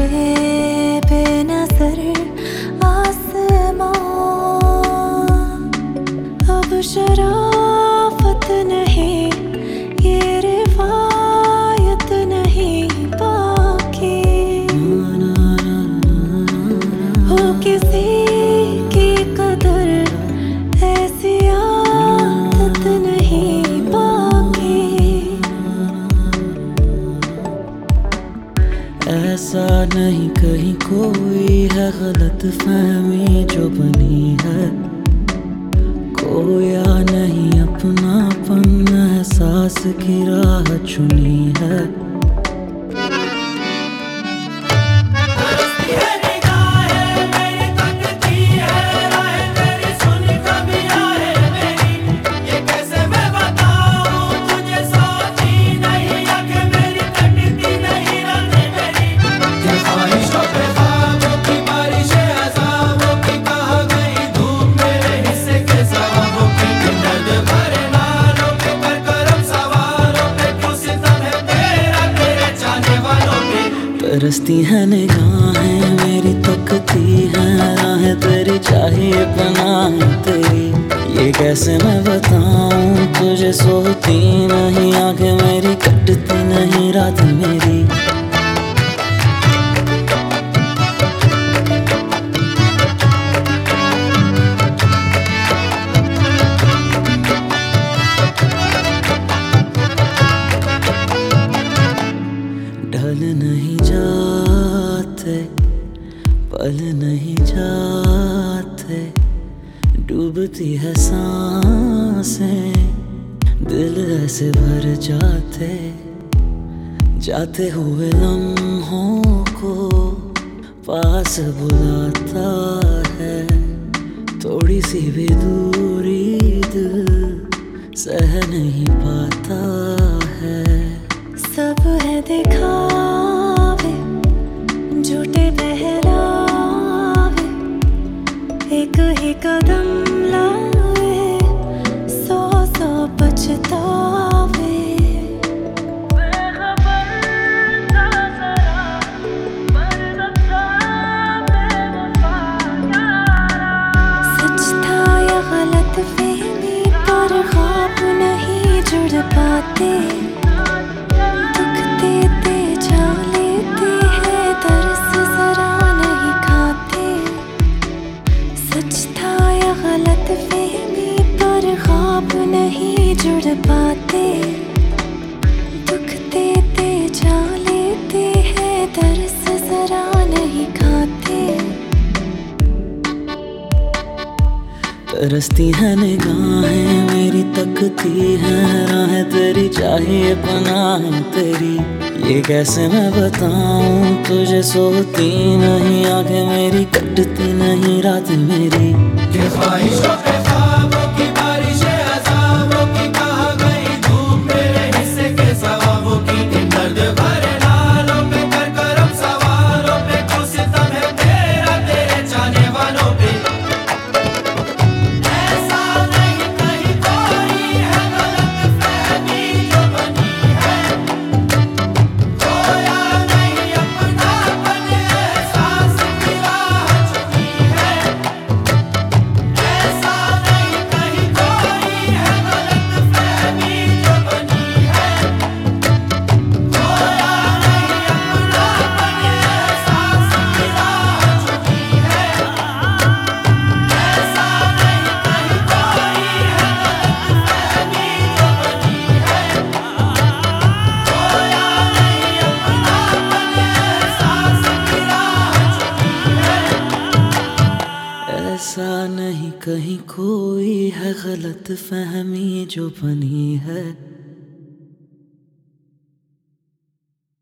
तेरे बेनज़र आसमां, अब शराफत नहीं, ये रिवायत नहीं बाकी हो किसी की कदर, ऐसी आदत नहीं बाकी। ऐसा नहीं कहीं कोई है गलत फहमी जो बनी है, खोया नहीं अपनापन, एहसास की राह चुनी है। तरसती है निगाहें मेरी, तकती है राहें तेरी, चाहिए पनाह तेरी। ये कैसे मैं बताऊं तुझे, सोती नहीं आंखें मेरी, कटती नहीं रात मेरी। ढल नहीं जाते, पल नहीं जाते, डूबती है सांसें, दिल ऐसे भर जाते, जाते हुए लम्हों को पास बुलाता है। थोड़ी सी भी दूरी दिल सह नहीं पाता है। सब है दिखावे, झूठे बहलावे, एक ही कदम लाए, सौ सौ पछतावे। सच था या गलत फहमी, पर ख्वाब नहीं जुड़ पाते। नहीं जुड़ पाते, दुख देते जा लेते हैं, दर्द जरा नहीं खाते। तरसती है निगाहें मेरी, तकती है राहें तेरी, चाहिए पनाह तेरी। ये कैसे मैं बताऊं तुझे, सोती नहीं आंखें मेरी, कटती नहीं रात मेरी। ये ख्वाहिशों पे ख्वाबों की बारिश है, अज़ाबों की कहा गई धूप, मेरे हिस्से के सवाबों की। इन दर्द भरे नालों पे कर करम सवालों पे, क्यों सितम है तेरा तेरे चाहने वालों पे। ऐसा नहीं कहीं कोई है गलत फहमी जो बनी है, खोया नहीं अपनापन, एहसास की राह चुनी है। ऐसा नहीं कहीं कोई है गलत फहमी जो बनी है, खोया नहीं अपनापन, एहसास की राह चुनी है। ऐसा नहीं कहीं कोई है गलत फहमी जो बनी है, खोया नहीं अपनापन, एहसास की राह चुनी है। ऐसा नहीं कहीं कोई है गलत फहमी जो बनी है।